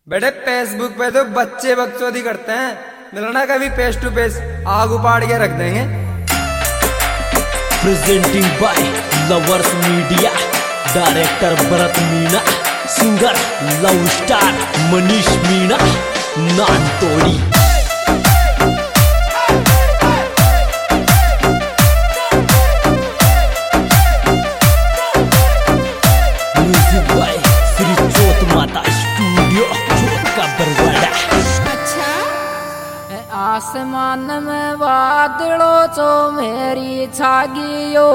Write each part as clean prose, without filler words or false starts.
बेटे फेसबुक पे तो बच्चे बकचोदी करते हैं। मिलना कभी फेस टू फेस, आग उपाड़ के रख देंगे। Presenting by lovers media, director Bharat Meena, singer love star Manish Meena, Nantodi. Music by Shri Jot Mata studio, जोत का बरवाड़ा। आसमान में बादलों चो मेरी छागियो,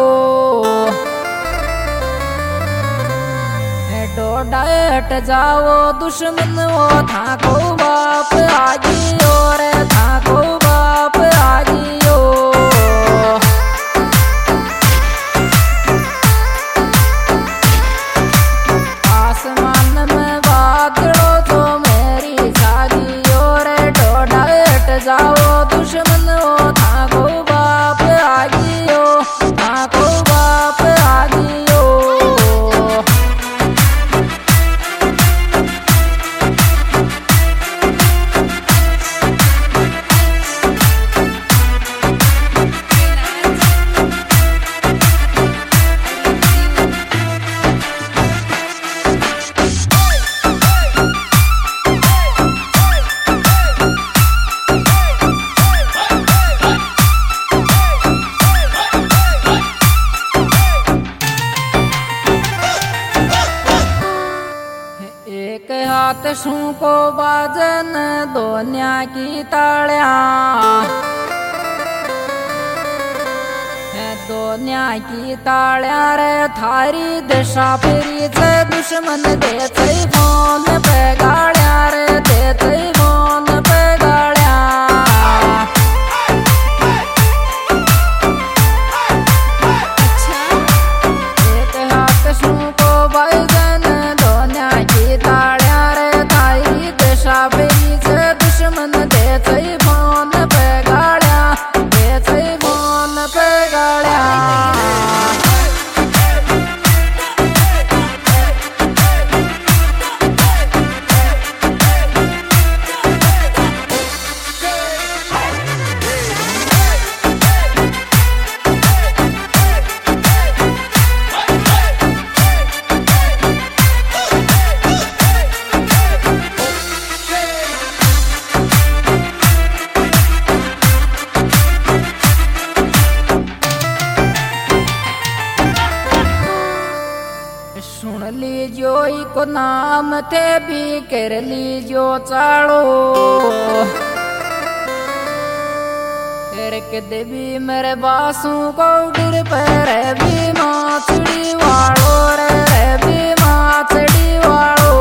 डोडा हट जाओ दुश्मन वो थाको बाप आगियो रे, थाको बाप आगियो। आसमान में बादलों चो मेरी छागियो रे, डोडा हट जाओ दुश्मन वो थाको बाप आगियो, थाको बाप आगियो। एक हाथ शू को बाजन दोन्या की ताड़िया, दोन्या की ताड़िया रे थारी दिशा फिरी से दुश्मन देते फोन पे गाड़िया रे, देते फोन पे गाड़िया। एक हाथ शू को बाजन दोन्या की ताड़िया रे थारी दिशा फिरी से दुश्मन देते फोन पे गाड़िया, देते फोन पे गाड़िया। सुन लीजो को नाम थे भी कर लीजो चाड़ो, के देवी मेरे बासु को गिर पर भी माचड़ी वाड़ो रे, भी माचड़ी वाड़ो।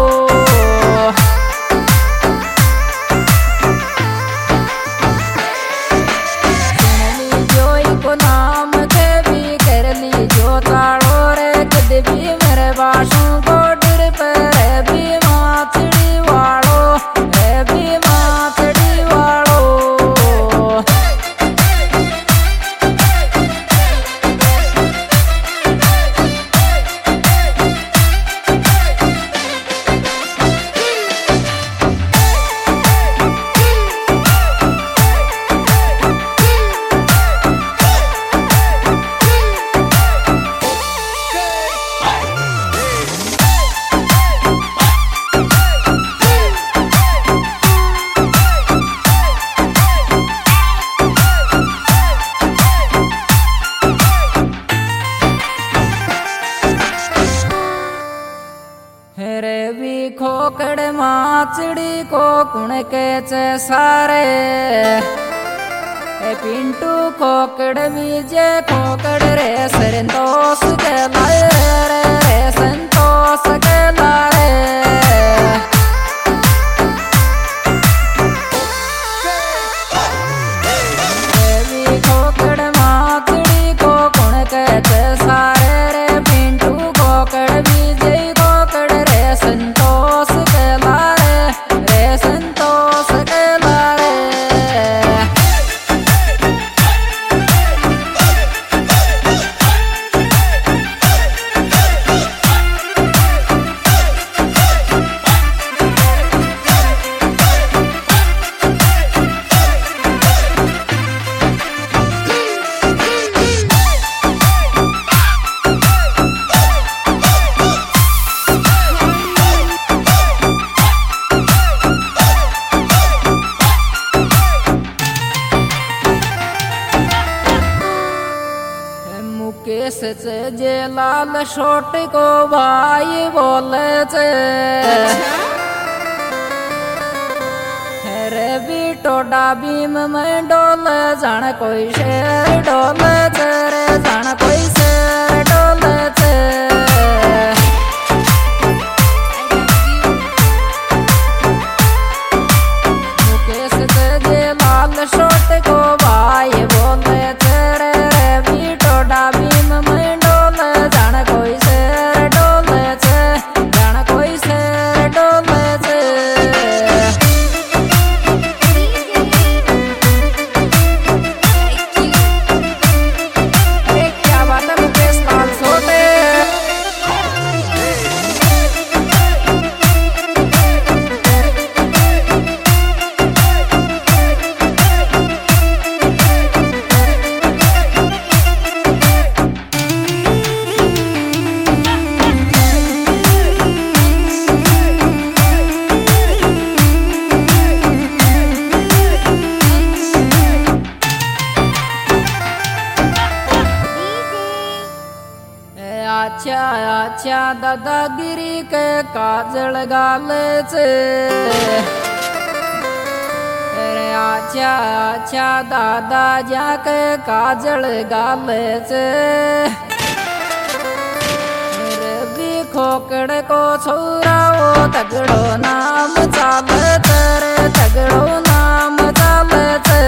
सुन लीजो को नाम थे भी कर लीजो चाड़ो रे, के देवी मेरे बासु को गिर पर भी माचड़ी वाड़ो, भी माचड़ी वाड़ो। रे भी खोकड़ माचड़ी को कुण के चे सारे, पिंटू खोकड़ बीजे खोकड़ रे संतोष के लाए रे, संतोष के लाए। रे भी खोकड़ माचड़ी को कुण के चे सारे रे, पिंटू खोकड़ बीजे संतोष के लारे रे, संतोष के लारे। सच जे लाल छोट को भाई बोले छे रे भी टोडा भीम में डोल जान कोई शेर डोल छे रे जान कोई शेर डोल छे मुकेश जे लाल छोट को भाई बोले छे रे भी टोडा भीम में डोल जान कोई शेर डोल छे जान कोई शेर डोल छे अच्छा अच्छा दादागिरी के काजल गाले छे रे अच्छा अच्छा दादा जाके काजल गाले छे रे भी खोकड़ को छोरा वो तगड़ो नाम चाले तेरे तगड़ो नाम चाले छे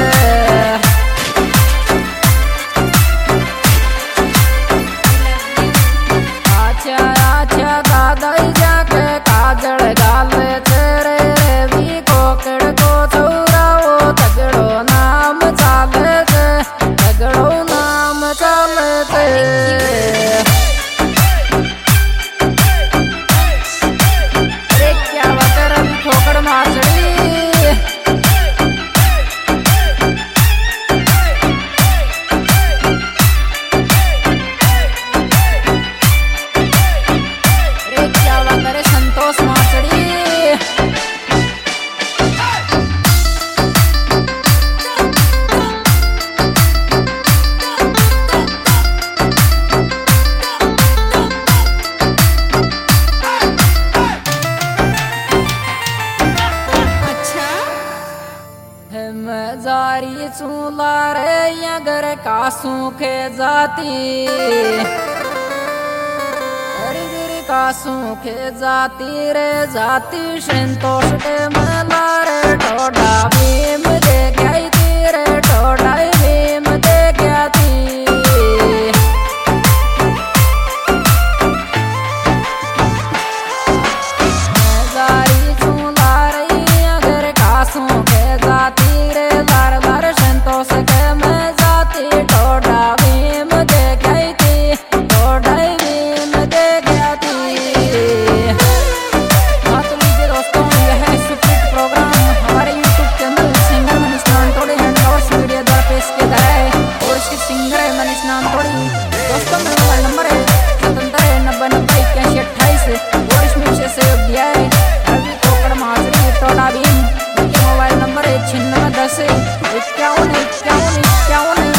काजल गाले तेरे भी कोकड़ को छोरा वो तगड़ो नाम चाले थे तगड़ो नाम चाले थे अरे क्या बात है रवि ठोकड़ माचड़ी संतोष माचड़ी अच्छा है मैं जारी चूला रे अगर कासू के जाती कासू के जाती रे जाती संतोष के मला रे टोडा भीम दे गई थी रे टोडा भीम दे गया थी जारी चूला रही अगर कासू के जाती रे लार लार संतोष के मैं जाती टोडा भीम दे गई थी टोडा भीम दे गया थी सिंगर है मनीष नाम थोड़ी दोस्तों मेरा मोबाइल नंबर है 7790908128 और इसमें विशेष सहयोग दिया है रवि कोकड़ महाजरी टोडा भीम। मोबाइल नंबर है 9610 51 51 51।